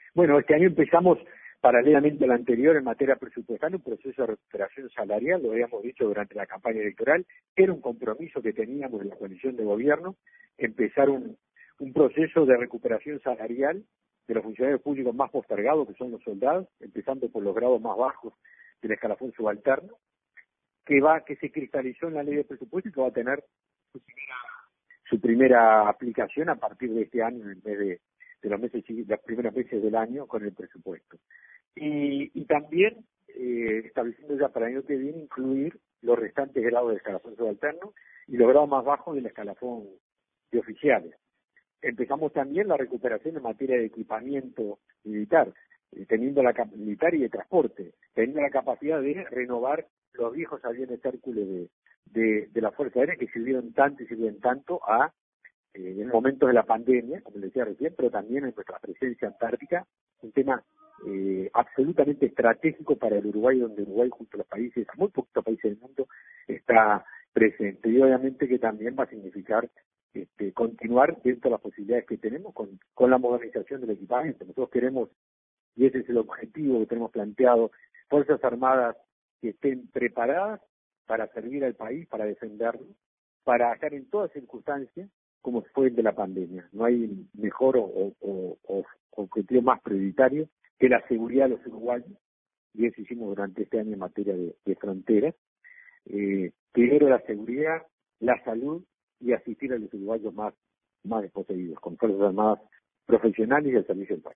Bueno, este año empezamos, paralelamente al anterior, en materia presupuestaria, un proceso de recuperación salarial, lo habíamos dicho durante la campaña electoral, era un compromiso que teníamos en la coalición de gobierno, empezar un proceso de recuperación salarial de los funcionarios públicos más postergados, que son los soldados, empezando por los grados más bajos del escalafón subalterno, que se cristalizó en la ley de presupuesto y que va a tener su primera aplicación a partir de este año, en vez de los primeros meses del año con el presupuesto. Y también estableciendo ya para el año que viene incluir los restantes grados del escalafón subalterno y los grados más bajos del escalafón de oficiales. Empezamos también la recuperación en materia de equipamiento militar, militar y de transporte, teniendo la capacidad de renovar los viejos aviones Hércules de la Fuerza Aérea que sirvieron tanto y sirven tanto en momentos de la pandemia, como les decía recién, pero también en nuestra presencia antártica, un tema absolutamente estratégico para el Uruguay, donde Uruguay junto a los países, muy poquitos países del mundo, está presente. Y obviamente que también va a significar continuar dentro de las posibilidades que tenemos con la modernización del equipamiento. Nosotros queremos, y ese es el objetivo que tenemos planteado, Fuerzas Armadas que estén preparadas para servir al país, para defenderlo, para estar en todas circunstancias, como fue el de la pandemia. No hay mejor o objetivo más prioritario que la seguridad de los uruguayos, y eso hicimos durante este año en materia de fronteras. Primero la seguridad, la salud y asistir a los uruguayos más desposeídos, con Fuerzas Armadas profesionales y al servicio del país.